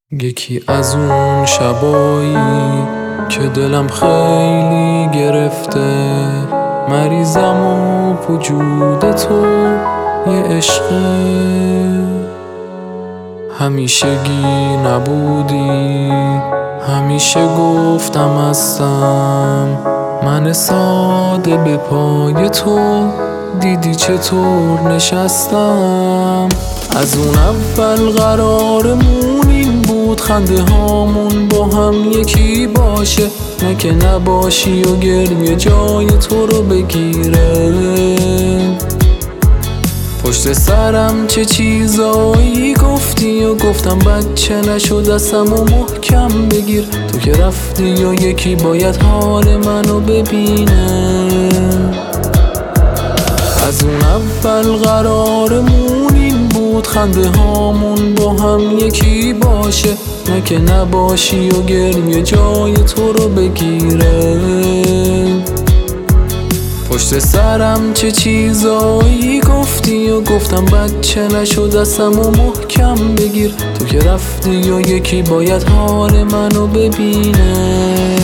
یکی از اون شبایی که دلم خیلی گرفته، مریضم و وجود تو یه عشقه. همیشگی نبودی، همیشه گفتم هستم، من ساده به پای تو دیدی چطور نشستم. از اون اول قرارمون این بود خنده هامون با هم یکی باشه، نه که نباشی و گریه جای تو رو بگیره. پشت سرم چه چیزایی گفتی و گفتم بچه نشو دستم و محکم بگیر. تو که رفتی و یکی باید حال منو ببینه. از اون اول قرارمون این بود خنده هامون با هم یکی باشه، نه که نباشی و گریه جای تو رو بگیره. پشت سرم چه چیزایی گفتی و گفتم بچه نشو دستم و محکم بگیر. تو که رفتی و یکی باید حال منو ببینه.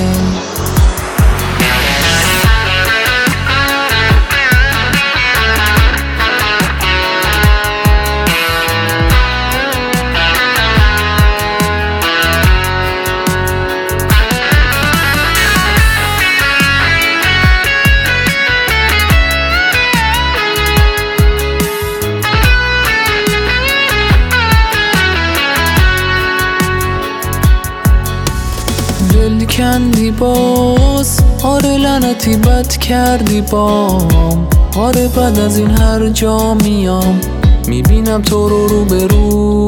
دل کندی باز، آره لعنتی بد کردی بام. آره بعد از این هر جا میام میبینم تو رو روبرو.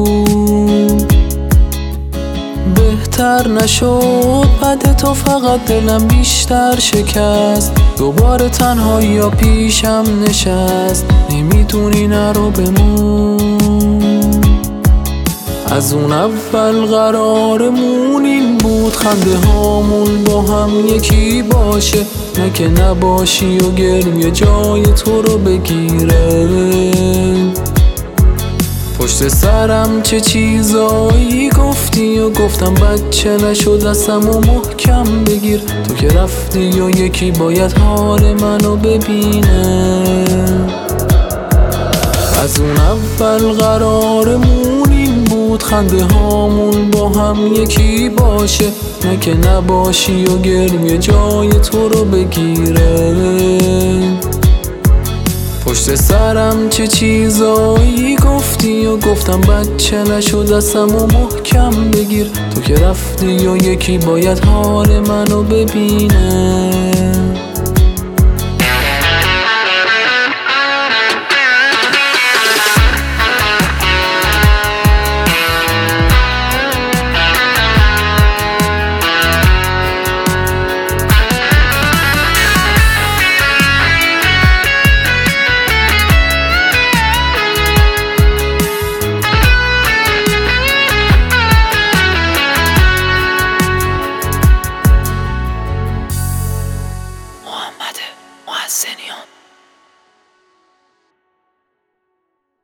بهتر نشد بعد تو فقط دلم بیشتر شکست. دوباره تنهایی یا پیشم نشست، نمیتونی نرو بمون. از اون اول قرارمون این بود خنده هامون با هم یکی باشه، نه که نباشی و گریه جای تو رو بگیره. پشت سرم چه چیزایی گفتی و گفتم بچه نشو دستم و محکم بگیر. تو که رفتی و یکی باید حال منو ببینه. از اون اول قرارمون این بود خنده هامون با هم یکی باشه، نه که نباشی و گریه جای تو رو بگیره. پشت سرم چه چیزایی گفتی و گفتم بچه نشو دستم و محکم بگیر. تو که رفتی و یکی باید حال منو ببینه.